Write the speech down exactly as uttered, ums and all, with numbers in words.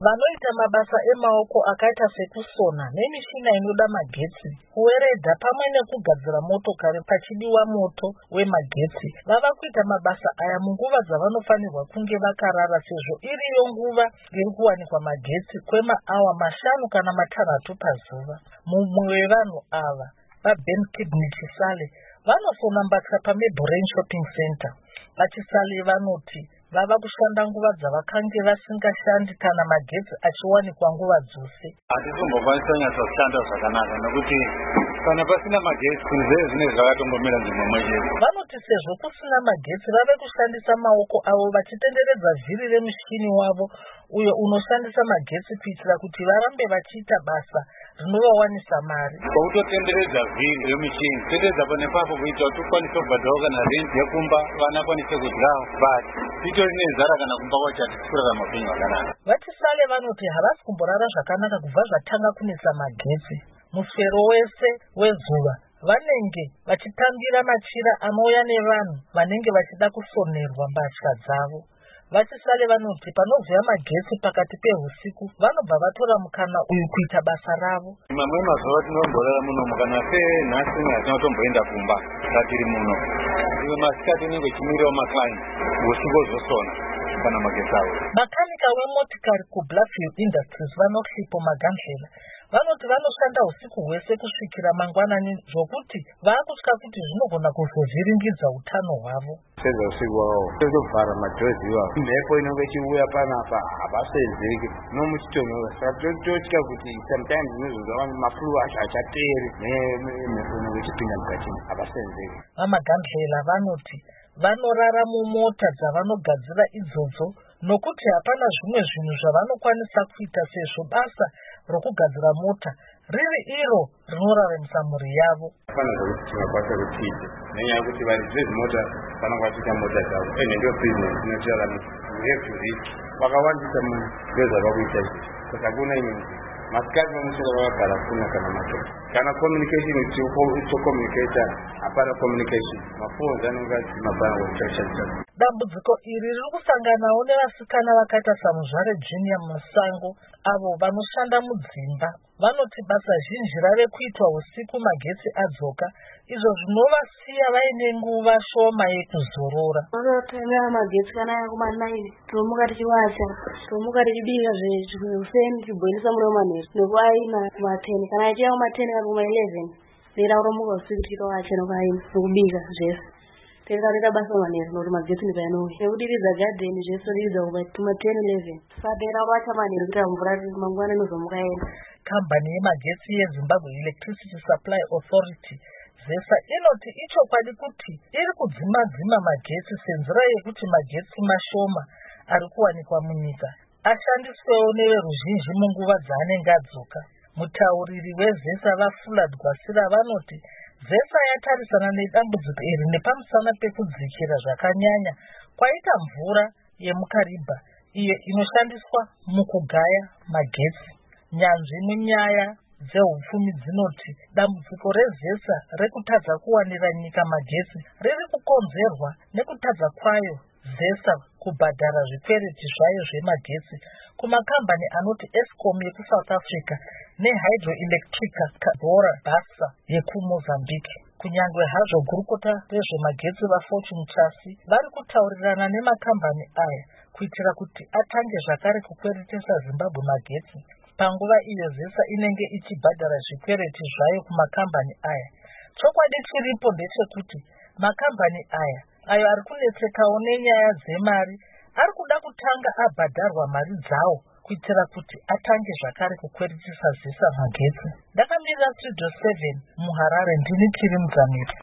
Vanoita mabasa emaoko akaita sekusona nemishina inoda magetsi, kuweredha pamwe nekugadzira motokari pachidiwa moto wemagetsi vava kuita mabasa aya munguva dzavanofanirwa kunge vakarara, sezvo iriyo nguva iri kuwanikwa magetsi kwemaawa mashanu kana matanhatu pazuva. Mumwe wevanhu ava vaBen Kidney Chisale vanosona mbatya paMayborough Shopping Center. VaChisale vanoti vava kushanda nguva dzavakange vasingashandi kana magetsi achiwanikwa nguva dzose. Hatitombokwanisa kunyatsa kushanda zvakanaka nokuti kana pasina magetsi zvinhu zvese zvinenge zvakatongomira nzvimbo imwe. Vanoti sezvo kusina magetsi vave kushandisa maoko avo vachitenderedza vhiri remushini wavo uyo unoshandisa magetsi kuitira kuti varambe vachiita basa rinovawanisa mari. Kwautotenderedza vhiri remushini tenderedza pane papo kuita kuti ukwanise kubhadharawo kana renti yekumba vana kwanise kudyawo, but titori nenzara kana kumba kwacho hatisikurarama upenyu hwakanaka. VaChisale vanoti havasi kumborara zvakanaka kubva zvatanga kunetsa magetsi. Muswero wese wezuva vanenge vachitambira machira anouya nevanhu vanenge vachida kusonerwa mbatya dzavo. VaChisale vanoti panobvuya magetsi pakati pehusiku vanobva vatora mukana uyu kuita basa ravo. Mamwe mazuva tinomborara muno kana senhasi hatina kutomboenda kumba tatiri muno. Iwe masikati unenge uchimirawo maclient husiku ozosona kana magetsi avo. Makanika wemotikari kuBluffville Industries vanoshipo Magandlela vanoti vanoshanda usiku hwese kusvikira mangwanani zvokuti vaakutya kuti zvinogona kuzovhiringidza utano hwavo. Seza usiku wavo tozovhara madhozi iwawo, mhepo inenge ichiuya panapa havasenzeki nomuchitonhora, saka totya kuti sometimes zvinozozva mafuru acho hachateeri nemhepo inenge ichipinda mukati havasenzeki. VaMagandlela vanoti vanorara mumota dzavanogadzira idzodzo nokuti hapana zvimwe zvinhu zvavanokwanisa kuita sezvo basa rokugadzira mota riri iro rinoraramisa mhuri yavo. Hapana zvokuti tinokwanisa kutiite nenyaya yekuti varidzi mota vanenge vachiita mota dzavo ende ndiyo business inotirararamisa. We have to risk vakawandisa munhu ndozvava kuita izvi, saka kuna imwe masikati vanosvika vakagara kuna kana matoto kana communication ichicommunicata hapana communication maphones anenge adzimabana kutashandisa. Dambudziko iri riri kusanganawo nevasikana vakaita saMuzvare Junior Musango avo vanoshanda mudzimba. Vanoti basa zhinji rave kuitwa usiku magetsi adzoka, izvo zvinovasiya vaine nguva shoma yekuzorora. Vanotemera magetsi kana kumanaini tomuka tichiwacha tomuka tichibika zveufeni tichibhoilisa muriwo manheru nekuaina kumateni kana ichiya kumateni kana kuma11 lera kutomuka usiku tichitowacha nekuaina nekubika zvese tengatoita basa manheru nokuti magetsi ndipainouya nekudiridza gadheni zvese todiridza kuma ten eleven saka tengera kuwacha manheru kuitira mvura mangwana inozomuka enda. Kambani yemagetsi yeZimbabwe Electricity Supply Authority ZESA inoti ichokwadi kuti iri kudzima-dzima magetsi senzira yekuti magetsi mashoma ari kuwanikwa munyika ashandiswewo neveruzhinji munguva dzaanenge adzoka. Mutauriri weZESA vaFulad Gwasira vanoti ZESA yatarisana nedambudziko iri nepamusana pekudzikira zvakanyanya kwaita mvura yemukariba iyo inoshandiswa mukugaya magetsi. Nyanzvi munyaya dzehupfumi dzinoti dambudziko reZESA rekutadza kuwanira nyika magetsi riri kukonzerwa nekutadza kwayo ZESA kubhadhara zvikwereti zvayo zvemagetsi kumakambani anoti Eskom yekuSouth Africa neHydroelectrica Cabora Bassa yekuMozambique. Kunyange hazvo gurukota rezvemagetsi vaFortune Chasi vari kutaurirana nemakambani aya kuitira kuti atange zvakare kukweretesa Zimbabwe magetsi panguva iyo ZESA inenge ichibhadhara zvikwereti zvayo kumakambani aya. Chokwadi chiripo ndechekuti makambani aya ayo ari kunetsekawo nenyaya dzemari ari kuda kutanga abhadharwa mari dzawo kuitira kuti atange zvakare kukweretesa ZESA magetsi. Ndakamirira Studio seven muHarare ndini Chiri Mudzamiri.